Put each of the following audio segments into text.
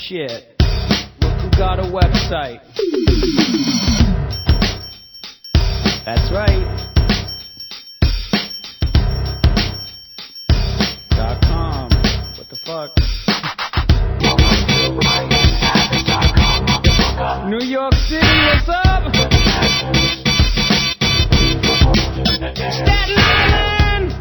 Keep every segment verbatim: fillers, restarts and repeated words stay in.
shit. Look who got a website. That's right. Dot com. What the fuck? New York City, what's up? Staten Island!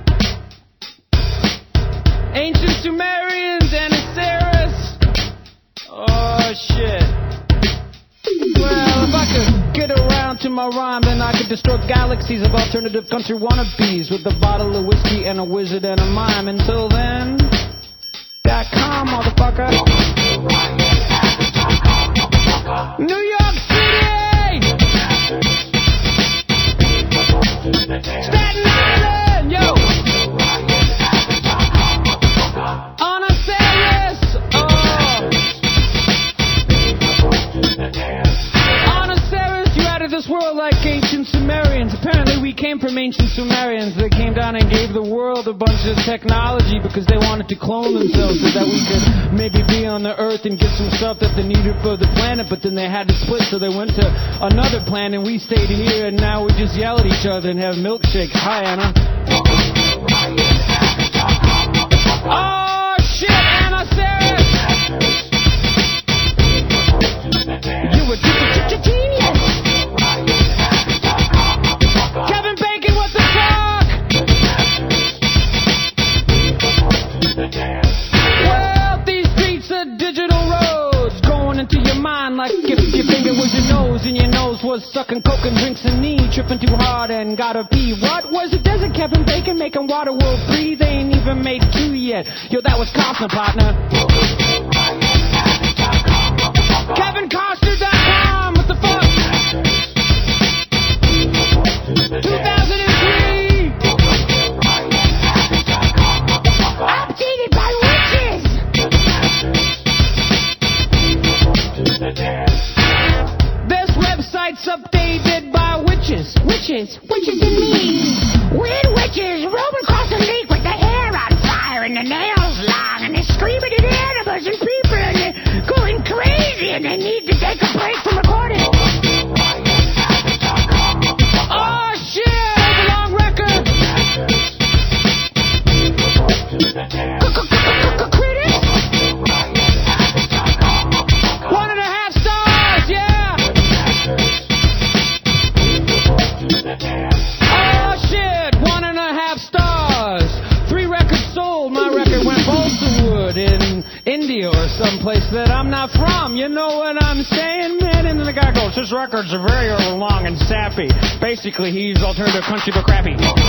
Ancient Sumerians, Anasaris. Oh, shit. Well, if I could get around to my rhyme, then I could destroy galaxies of alternative country wannabes with a bottle of whiskey and a wizard and a mime. Until then, dot com, motherfucker. New York City! Staten Island, yo! Anasaris, oh! Anasaris, you out of this world like ancient Sumerians. Apparently we came from ancient Sumerians. They came down and gave the world a bunch of technology because they wanted to clone themselves so that we could maybe be on the earth and get some stuff that they needed for the planet, but then they had to split, so they went to another planet and we stayed here, and now we just yell at each other and have milkshakes. Hi, Anna. Oh, shit, Anna Saris! You were just a genius! Kevin Bacon, what the fuck? Well, these streets are digital roads going into your mind like if your finger was your nose and your nose was sucking coke and drinks and knee, tripping too hard and gotta pee. What was it? Desert Kevin Bacon making water world free? They ain't even made two yet. Yo, that was Costner, partner. Kevin Costner dot com, what the fuck? two thousand three! Updated by witches! This website's updated by witches. Witches, witches and me. Weird witches roaming across the lake with their hair on fire and their nails long, and they're screaming at animals and people, and they're going crazy, and they need to take a break from recording. Oh shit, that's a long record. Critics? One and a half stars, yeah. Oh shit, one and a half stars. Three records sold. My record went Bolsterwood in India or someplace that I'm not from. You know what I'm saying, man? And then the guy goes, his records are very long and sappy. Basically, he's alternative country but crappy.